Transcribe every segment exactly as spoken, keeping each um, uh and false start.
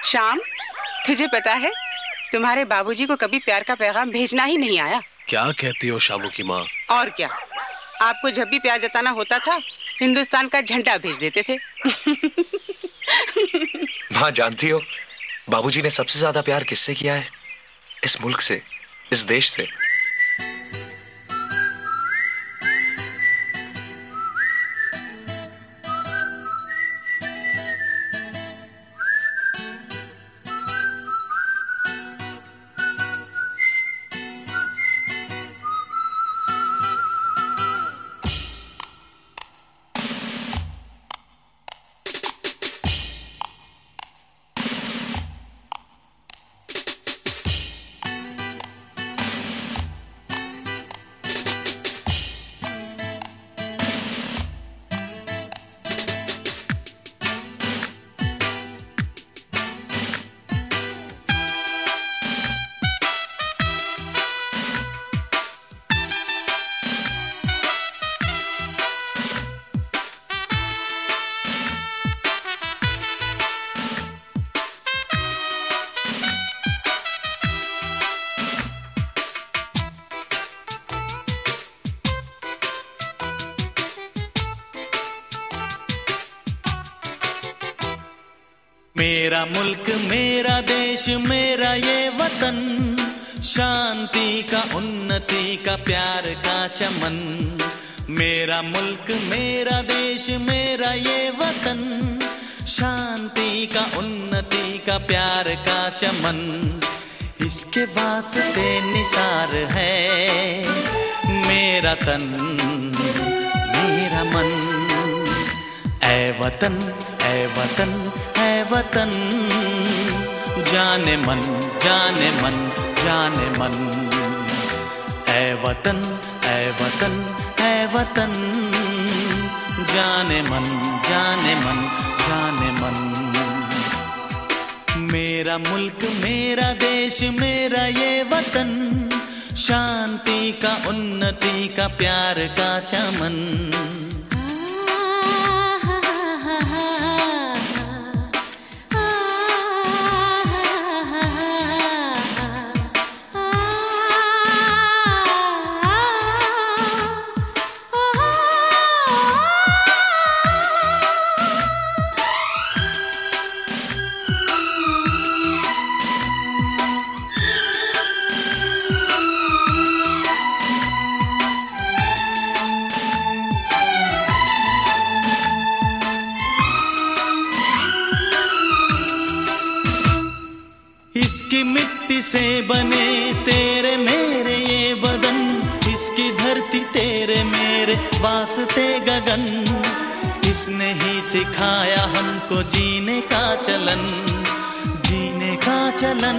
श्याम, तुझे पता है तुम्हारे बाबूजी को कभी प्यार का पैगाम भेजना ही नहीं आया। क्या कहती हो शामू की माँ? और क्या, आपको जब भी प्यार जताना होता था हिंदुस्तान का झंडा भेज देते थे। माँ जानती हो, बाबूजी ने सबसे ज्यादा प्यार किससे किया है? इस मुल्क से, इस देश से। मेरा मुल्क मेरा देश मेरा ये वतन, शांति का उन्नति का प्यार का चमन। मेरा मुल्क मेरा देश मेरा ये वतन, शांति का उन्नति का प्यार का चमन। इसके वास्ते निसार है मेरा तन मेरा मन। ऐ वतन ऐ वतन ऐ वतन, जाने मन जाने मन जाने मन। ऐ वतन ऐ वतन ऐ वतन, जाने मन जाने मन जाने मन। मेरा मुल्क मेरा देश मेरा ये वतन, शांति का उन्नति का प्यार का चमन। इसकी मिट्टी से बने तेरे मेरे ये बदन, इसकी धरती तेरे मेरे वास्ते गगन। इसने ही सिखाया हमको जीने का चलन, जीने का चलन।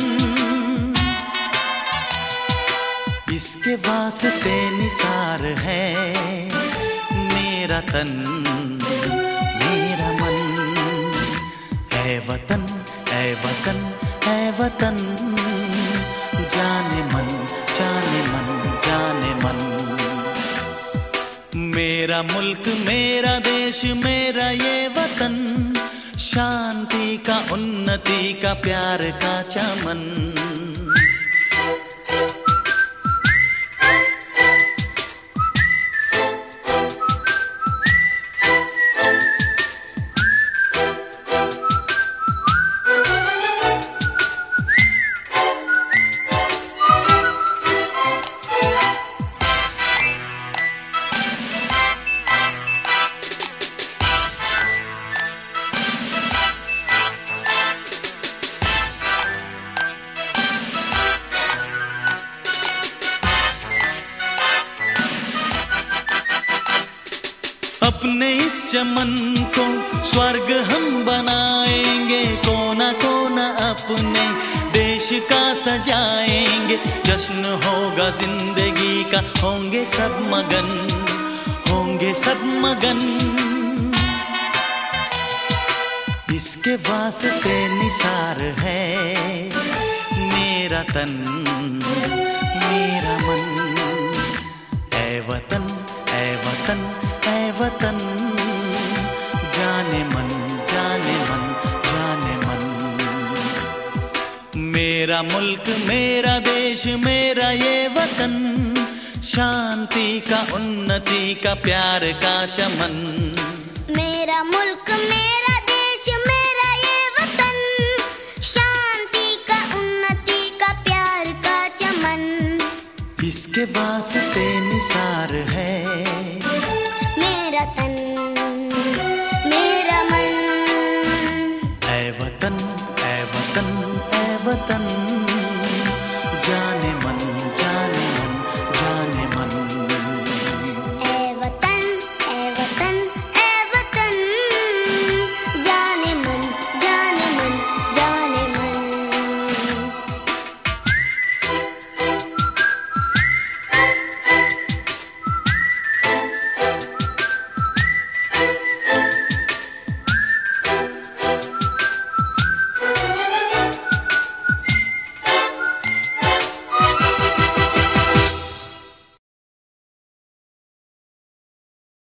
इसके वास्ते निसार है मेरा तन मेरा मन। ऐ वतन ऐ वतन ऐ वतन, जाने मन जाने मन जाने मन। मेरा मुल्क मेरा देश मेरा ये वतन, शांति का उन्नति का प्यार का चमन। अपने इस चमन को स्वर्ग हम बनाएंगे, कोना कोना अपने देश का सजाएंगे। जश्न होगा जिंदगी का, होंगे सब मगन होंगे सब मगन। इसके वास्ते निसार है मेरा तन मेरा मन। ऐ वतन ऐ वतन ऐ वतन, जाने मन जाने मन जाने मन। मेरा मुल्क मेरा देश मेरा ये वतन, शांति का उन्नति का प्यार का चमन। मेरा मुल्क मेरा देश मेरा ये वतन, शांति का उन्नति का प्यार का चमन। इसके वास्ते निसार